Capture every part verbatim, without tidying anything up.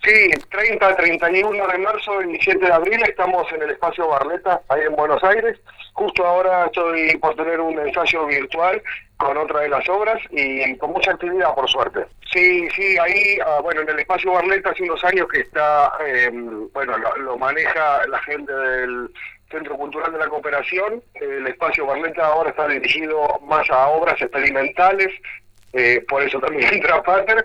Sí, treinta, treinta y uno de marzo y siete de abril estamos en el Espacio Barletta, ahí en Buenos Aires. Justo ahora estoy por tener un ensayo virtual con otra de las obras y con mucha actividad, por suerte. Sí, sí, ahí, uh, bueno, en el Espacio Barletta hace unos años que está, eh, bueno, lo, lo maneja la gente del Centro Cultural de la Cooperación. El Espacio Barletta ahora está dirigido más a obras experimentales, eh, por eso también entra Pater.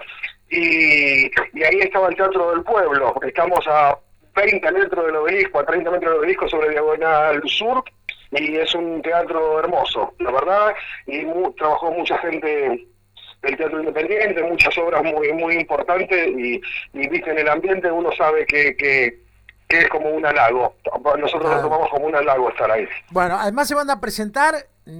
Y, y ahí estaba el Teatro del Pueblo. Estamos a veinte metros del obelisco, a treinta metros del obelisco sobre Diagonal Sur, y es un teatro hermoso, la verdad, y mu trabajó mucha gente del teatro independiente, muchas obras muy muy importantes, y, y viste, en el ambiente uno sabe que, que, que es como un halago. Nosotros claro. lo tomamos como un halago estar ahí. Bueno, además se van a presentar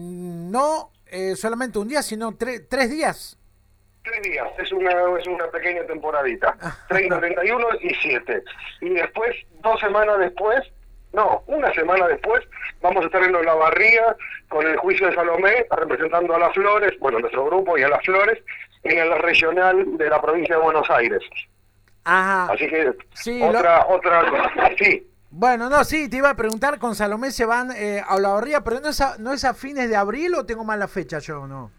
no eh, solamente un día, sino tre tres días. Tres días, es una es una pequeña temporadita, treinta, treinta y uno y siete. Y después, dos semanas después, no, una semana después, vamos a estar en Olavarría con el Juicio de Salomé, representando a Las Flores, bueno, nuestro grupo y a Las Flores, en el regional de la provincia de Buenos Aires. Ajá. Así que, sí, otra, lo... otra, sí. Bueno, no, sí, te iba a preguntar, con Salomé se van eh, a Olavarría, pero no es a, ¿no es a fines de abril o tengo mal la fecha yo o no?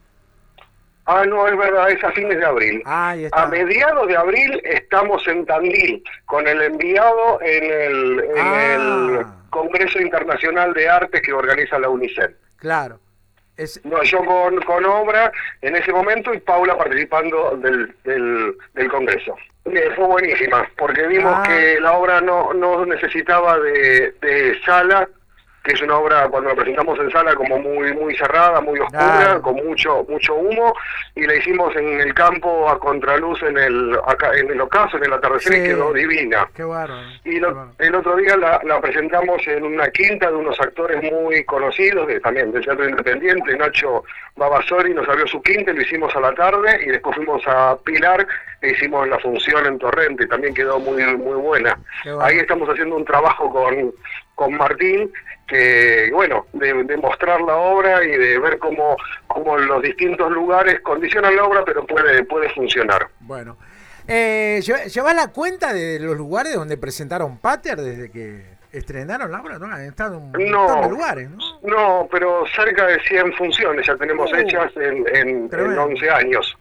Ah, no, es verdad, es a fines de abril. Ah, está. A mediados de abril estamos en Tandil, con el enviado en el, en ah. el Congreso Internacional de Arte que organiza la UNICEF. Claro. Es... No, yo con, con obra en ese momento y Paula participando del, del, del Congreso. Eh, fue buenísima, porque vimos ah. que la obra no, no necesitaba de, de sala, que es una obra, cuando la presentamos en sala, como muy muy cerrada, muy oscura, ah. con mucho mucho humo, y la hicimos en el campo a contraluz en el acá en el ocaso, en el atardecer, sí. y quedó divina. Qué bárbaro. Y lo, bárbaro. El otro día la, la presentamos en una quinta de unos actores muy conocidos, de, también del Teatro Independiente. Nacho Babasori nos abrió su quinta, lo hicimos a la tarde, y después fuimos a Pilar e hicimos la función en Torrente, también quedó muy muy buena. Ahí estamos haciendo un trabajo con, con Martín, que bueno, de, de mostrar la obra y de ver cómo, cómo los distintos lugares condicionan la obra, pero puede, puede funcionar. Bueno, eh, ¿llevas la cuenta de los lugares donde presentaron Pater desde que estrenaron la obra? ¿No? Han estado en un no, montón de lugares, ¿no? No, pero cerca de cien funciones ya tenemos uh, hechas en, en, en once años.